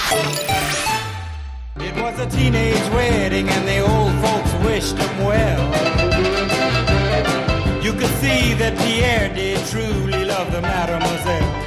It was a teenage wedding and the old folks wished him well. You could see that Pierre did truly love the mademoiselle.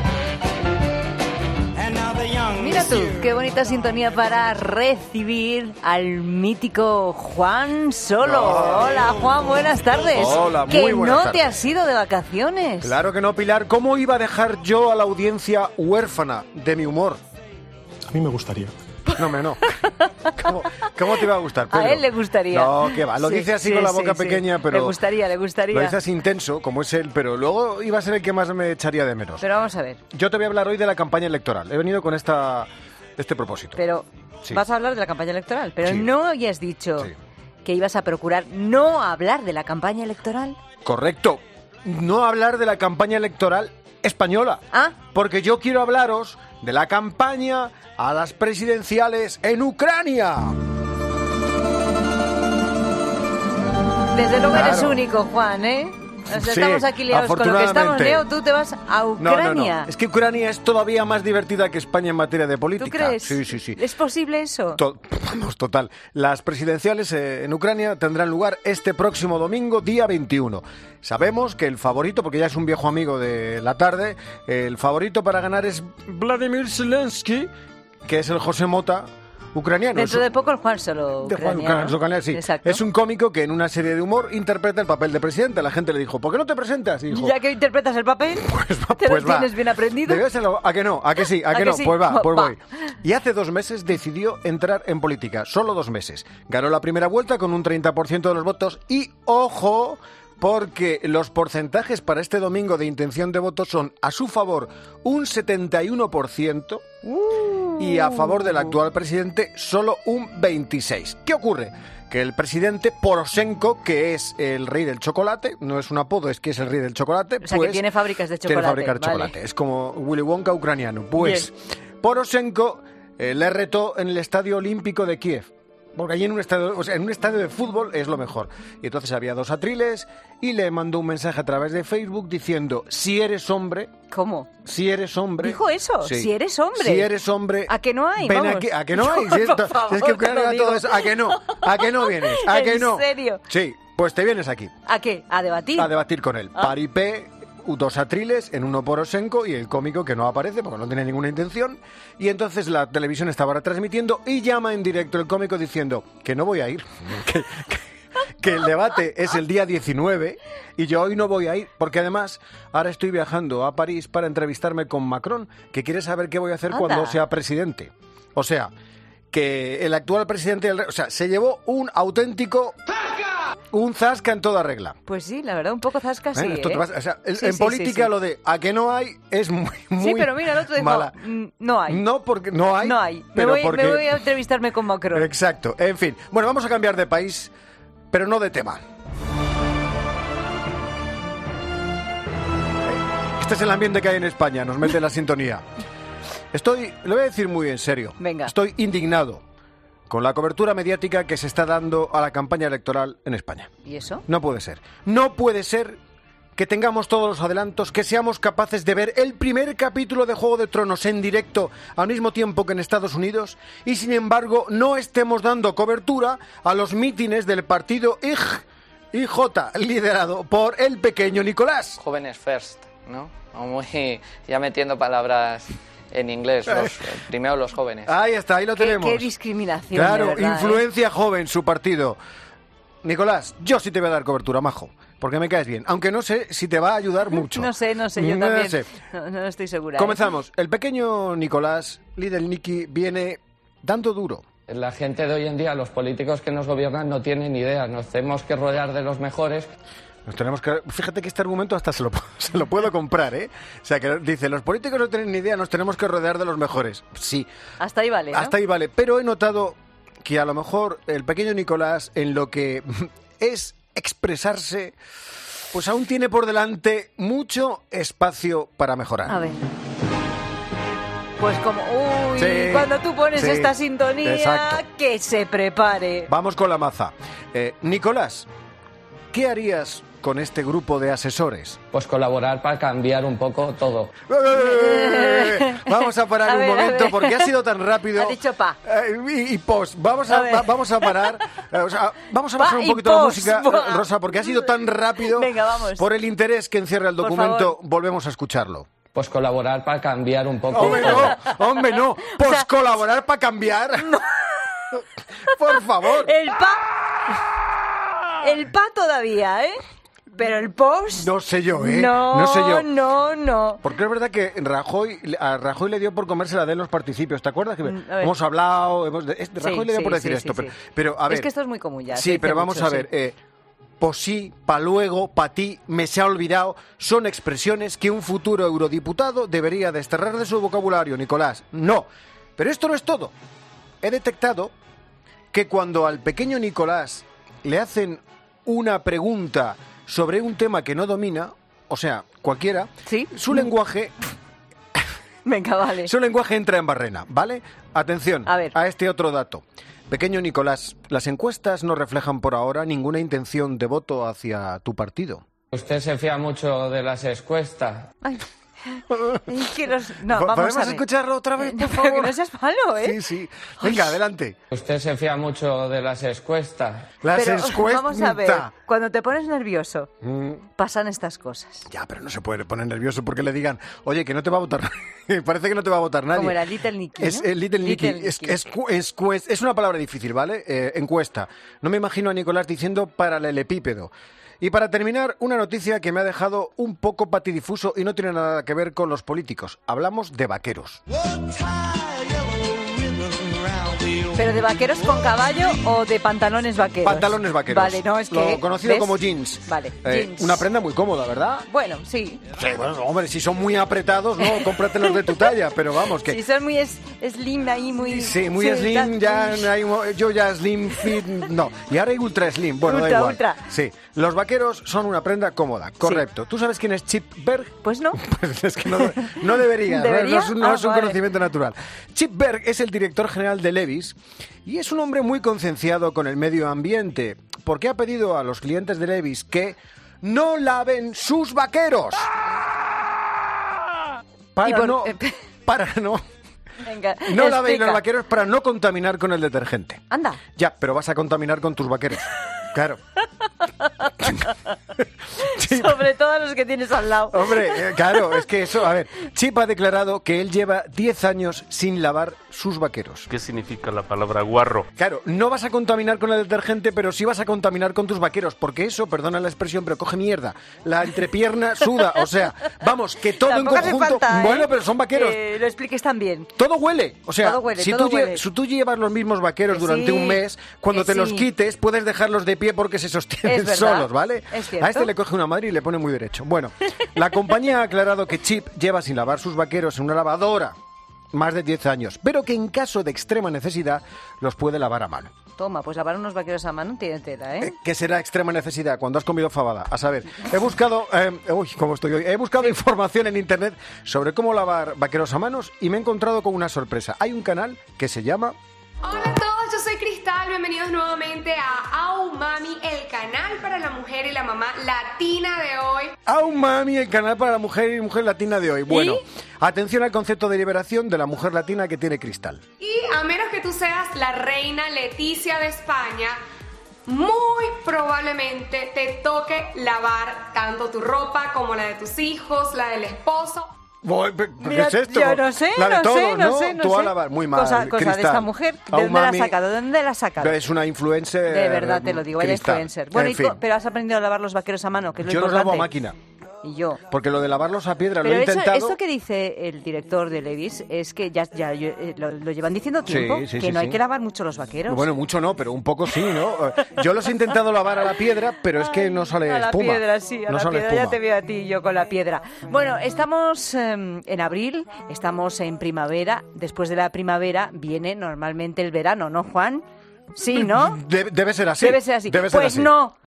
Mira tú, qué bonita sintonía para recibir al mítico Juan Solo. Hola, Juan, buenas tardes. Hola, muy que buenas no tardes. te has ido de vacaciones. Claro que no, Pilar. ¿Cómo iba a dejar yo a la audiencia huérfana de mi humor? A mí me gustaría. No, no. ¿Cómo te iba a gustar, Pedro? A él le gustaría. No, que va. Lo Sí, dice así sí, con la sí, boca sí. pequeña, pero... Le gustaría. Lo dice así intenso, como es él, pero luego iba a ser el que más me echaría de menos. Pero vamos a ver. Yo te voy a hablar hoy de la campaña electoral. He venido con este propósito. Pero Sí. vas a hablar de la campaña electoral. Pero Sí. no hayas dicho Sí. que ibas a procurar no hablar de la campaña electoral. Correcto. No hablar de la campaña electoral española. Ah, Porque yo quiero hablaros de la campaña a las presidenciales en Ucrania. desde luego Claro. eres único, Juan, ¿eh? O sea, Sí, estamos aquí liados con lo que estamos, afortunadamente. Leo. Tú te vas a Ucrania. No. Es que Ucrania es todavía más divertida que España en materia de ¿Tú política. crees? Sí. ¿Es posible eso? Vamos, total. Las presidenciales en Ucrania tendrán lugar este próximo domingo, día 21. Sabemos que el favorito, porque ya es un viejo amigo de la tarde, el favorito para ganar es Vladimir Zelensky, que es el José Mota ucraniano. Dentro de poco el Juan Solo De Juan ucraniano. Ucraniano, sí. Exacto. Es un cómico que en una serie de humor interpreta el papel de presidente. La gente le dijo, ¿por qué no te presentas? Y dijo, Ya que interpretas el papel, ¿te lo tienes bien aprendido? ¿A que no? ¿A que sí? ¿A que que no? sí? Pues Va. voy. Y hace 2 meses decidió entrar en política. Solo 2 meses. Ganó la primera vuelta con un 30% de los votos y, ojo, porque los porcentajes para este domingo de intención de voto son a su favor un 71% y a favor del actual presidente solo un 26%. ¿Qué ocurre? Que el presidente Poroshenko, que es el rey del chocolate, no es un apodo, es que es el rey del chocolate. O sea, pues, que tiene fábricas de tiene chocolate. fábricas de vale. chocolate. Es como Willy Wonka ucraniano. Pues Poroshenko le retó en el Estadio Olímpico de Kiev. Porque allí en un estadio de fútbol es lo mejor. Y entonces había 2 atriles y le mandó un mensaje a través de Facebook diciendo, si eres hombre... ¿Cómo? Si eres hombre... ¿Dijo eso? Sí. Si eres hombre. Si eres hombre... ¿A que no hay? Ven Vamos. aquí. ¿A que no hay? Por Si esto- favor, es que te lo todo digo. eso. ¿A que no? ¿A que no vienes? ¿A que ¿En no? serio? Sí, pues te vienes aquí ¿A qué? ¿A debatir? a debatir con él. Paripé, 2 atriles, en uno Poroshenko y el cómico que no aparece porque no tiene ninguna intención. Y entonces la televisión estaba retransmitiendo y llama en directo el cómico diciendo que no voy a ir, que el debate es el día 19 y yo hoy no voy a ir porque además ahora estoy viajando a París para entrevistarme con Macron, que quiere saber qué voy a hacer Anda. cuando sea presidente. O sea, que el actual presidente, se llevó un auténtico... Un zasca en toda regla. Pues sí, la verdad, un poco zasca sí, Esto te ¿eh? pasa, o sea, Sí, en sí, política sí. lo de a que no hay es muy Sí, pero mira, el otro dijo, mala. no hay. No, porque no hay. No hay. Pero me porque... voy a entrevistarme con Macron. Exacto. En fin. Bueno, vamos a cambiar de país, pero no de tema. Este es el ambiente que hay en España, nos mete la sintonía. Lo voy a decir muy en serio. Venga. Estoy indignado con la cobertura mediática que se está dando a la campaña electoral en España. ¿Y eso? No puede ser. No puede ser que tengamos todos los adelantos, que seamos capaces de ver el primer capítulo de Juego de Tronos en directo al mismo tiempo que en Estados Unidos y, sin embargo, no estemos dando cobertura a los mítines del partido IJ, liderado por el pequeño Nicolás. Jóvenes first, ¿no? Muy, ya metiendo palabras en inglés, primero los jóvenes. Ahí está, ahí lo tenemos. Qué discriminación, Claro, de verdad, influencia joven, su partido. Nicolás, yo sí te voy a dar cobertura, majo, porque me caes bien, aunque no sé si te va a ayudar mucho. No sé, yo No también. sé. No estoy segura. Comenzamos. El pequeño Nicolás, líder Nicky, viene dando duro. La gente de hoy en día, los políticos que nos gobiernan, no tienen idea. Nos tenemos que rodear de los mejores. Nos tenemos que... Fíjate que este argumento hasta se lo puedo comprar, ¿eh? O sea, que dice, los políticos no tienen ni idea, nos tenemos que rodear de los mejores. Sí. Hasta ahí vale, ¿no? Hasta ahí vale. Pero he notado que a lo mejor el pequeño Nicolás, en lo que es expresarse, pues aún tiene por delante mucho espacio para mejorar. A ver. Pues como... Uy, Sí, cuando tú pones sí, esta sintonía, exacto. que se prepare. Vamos con la maza. Nicolás, ¿qué harías con este grupo de asesores? Pues colaborar para cambiar un poco todo. Vamos a parar A un ver, momento porque ha sido tan rápido. Ha dicho pa. Y pos. Vamos a parar. O sea, vamos a bajar Pa un y poquito la pos. música, Buah. Rosa, porque ha sido tan rápido. Venga, vamos. Por el interés que encierra el Por documento, favor. volvemos a escucharlo. Pues colaborar para cambiar un poco Hombre, todo. no, hombre, no. Pues sea, colaborar para cambiar. Por favor. El pa todavía, ¿eh? Pero el post... No sé yo, ¿eh? No sé yo. No. Porque es verdad que a Rajoy le dio por comerse la de los participios. ¿Te acuerdas? Que a ver. hemos hablado. Rajoy le dio por decir esto. Sí. Pero, a ver. Es que esto es muy común ya. se Sí, dice pero vamos mucho, a ver. Pues sí, pa' luego, pa' ti, me se ha olvidado, son expresiones que un futuro eurodiputado debería desterrar de su vocabulario, Nicolás. No, pero esto no es todo. He detectado que cuando al pequeño Nicolás le hacen una pregunta sobre un tema que no domina, o sea, cualquiera, ¿Sí? su lenguaje Venga, vale. entra en barrena, ¿vale? Atención A ver. a este otro dato. Pequeño Nicolás, las encuestas no reflejan por ahora ninguna intención de voto hacia tu partido. Usted se fía mucho de las encuestas. Ay. Es que no, vamos ¿Podemos a ver. escucharlo otra vez, por Pero favor? que no seas malo, ¿eh? Sí. Venga, adelante. Usted se fía mucho de las encuestas. Las Pero encuestas. vamos a ver, cuando te pones nervioso, Mm, pasan estas cosas. ya, pero no se puede poner nervioso porque le digan, oye, que no te va a votar. Parece que no te va a votar nadie. Como era Little Nicky, ¿no? Es Little Nicky. Es una palabra difícil, ¿vale? Encuesta. No me imagino a Nicolás diciendo paralelepípedo. Y para terminar, una noticia que me ha dejado un poco patidifuso y no tiene nada que ver con los políticos. Hablamos de vaqueros. ¿Pero de vaqueros con caballo o de pantalones vaqueros? Pantalones vaqueros. Vale, no, es que... Lo conocido ¿ves? como jeans. Vale, jeans. Una prenda muy cómoda, ¿verdad? Bueno, sí. Sí, bueno, hombre, si son muy apretados, no, cómpratelos de tu talla, pero vamos, que... Sí, son muy slim ahí, muy... Sí, muy slim, ya yo ya slim fit, no. Y ahora hay ultra slim, bueno, da igual. Ultra. Sí, los vaqueros son una prenda cómoda, correcto. ¿Tú sabes quién es Chip Berg? Pues no. Pues es que no debería, ¿Debería? no es un Vale. conocimiento natural. Chip Berg es el director general de Levi's y es un hombre muy concienciado con el medio ambiente, porque ha pedido a los clientes de Levi's que no laven sus vaqueros. Para no Venga, no lavéis explica. los vaqueros para no contaminar con el detergente. Anda. Ya, pero vas a contaminar con tus vaqueros. Claro. Chip, Sobre todo los que tienes al lado. hombre, claro, es que eso, a ver, Chip ha declarado que él lleva 10 años sin lavar sus vaqueros. ¿Qué significa la palabra guarro? Claro, no vas a contaminar con el detergente, pero sí vas a contaminar con tus vaqueros, porque eso, perdona la expresión, pero coge mierda. La entrepierna suda, o sea, vamos, que todo Tampoco en hace conjunto... falta, ¿eh? Bueno, pero son vaqueros. Que lo expliques también. Todo huele, o sea, Todo huele, si todo tú, huele. tú llevas los mismos vaqueros Que durante sí, un mes, cuando que te los sí. quites puedes dejarlos de pie porque se sostienen Es verdad, solos, ¿vale? es cierto. A este le coge una madre y le pone muy derecho. Bueno, la compañía ha aclarado que Chip lleva sin lavar sus vaqueros en una lavadora más de 10 años, pero que en caso de extrema necesidad los puede lavar a mano. Toma, pues lavar unos vaqueros a mano tiene tela, ¿eh? ¿Qué será extrema necesidad? Cuando has comido fabada. A saber, he buscado... uy, ¿cómo estoy hoy? He buscado información en internet sobre cómo lavar vaqueros a manos y me he encontrado con una sorpresa. Hay un canal que se llama... Hola a todos, yo soy Cristal, bienvenidos nuevamente a Au Mami, el canal para la mujer y la mamá latina de hoy. ¡Au Mami! El canal para la mujer y mujer latina de hoy. Bueno, atención al concepto de liberación de la mujer latina que tiene Cristal. Y a menos que tú seas la reina Leticia de España, muy probablemente te toque lavar tanto tu ropa como la de tus hijos, la del esposo. ¿Qué Mira, es esto? yo no sé, La de no todos, sé, ¿no? no sé, no Tú sé. a lavar. Muy mal, Cosa de Cristal. esta mujer. ¿De Au dónde la has Mami sacado? ¿De dónde la has sacado? Es una influencer... De verdad te lo digo, vaya Cristal. influencer. Bueno, En fin, pero has aprendido a lavar los vaqueros a mano, que es lo yo los importante. lavo a máquina. Y yo. Porque lo de lavarlos a piedra Pero lo he intentado... eso que dice el director de Levi's es que ya lo llevan diciendo tiempo, Sí, que no hay sí. que lavar mucho los vaqueros. Bueno, mucho no, pero un poco sí, ¿no? Yo los he intentado lavar a la piedra, pero es que no sale a la espuma. piedra, sí, a no la sale piedra. espuma. Ya te veo a ti y yo con la piedra. Bueno, estamos en abril, estamos en primavera. Después de la primavera viene normalmente el verano, ¿no, Juan? Sí, ¿no? Debe ser así. Debe ser así. Debe ser Pues así. no.